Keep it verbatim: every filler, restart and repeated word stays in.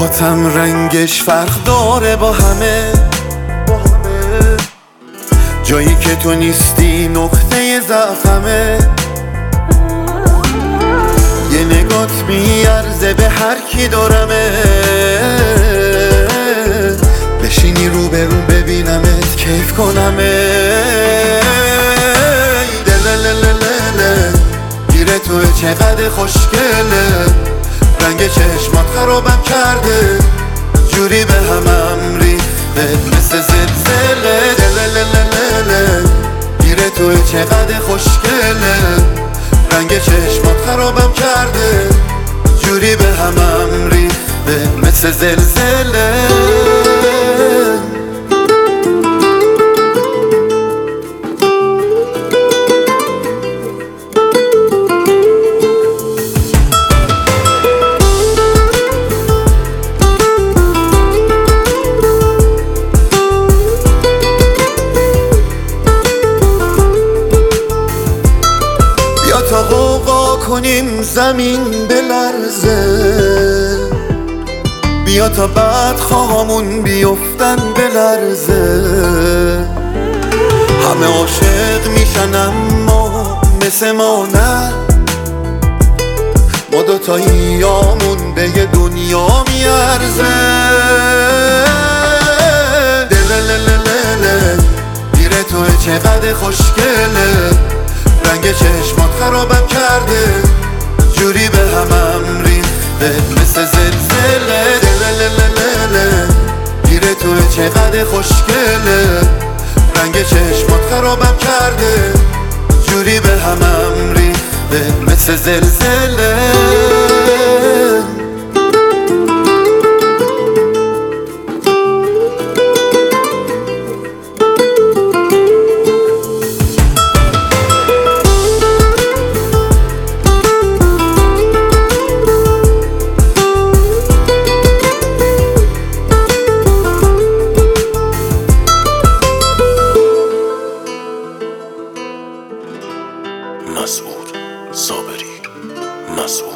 موهاتم رنگش فرق داره با همه، جایی که تو نیستی نقطه ضعفمه. یه نگات میارزه به هر کی دارمه، بشینی رو به رو ببینمت کیف کنمه. دلللللله گیره توه چقدر خوشگله، رنگ چشمات خرابم کرده، جوری به همم ریخته مثل زلزله. دللللله گیره توه چقدر خوشگله، رنگ چشمات خرابم کرده، جوری به همم ریخته مثل زلزله. تا غوغا کنیم زمین بلرزه، بیا تا بعد خواهامون بیفتن بلرزه. همه عاشق میشن اما مثل ما نه، ما دوتاییامون به یه دنیا میارزه. دللللله گیره توه چقدر خوشگله، رنگ چشمات خرابم کرده، جوری به همم ریخته مثل زلزله. دللللله گیره توه چقدر خوشگله، رنگ چشمات خرابم کرده، جوری به همم ریخته مثل زلزله. مسعود صابری مسعود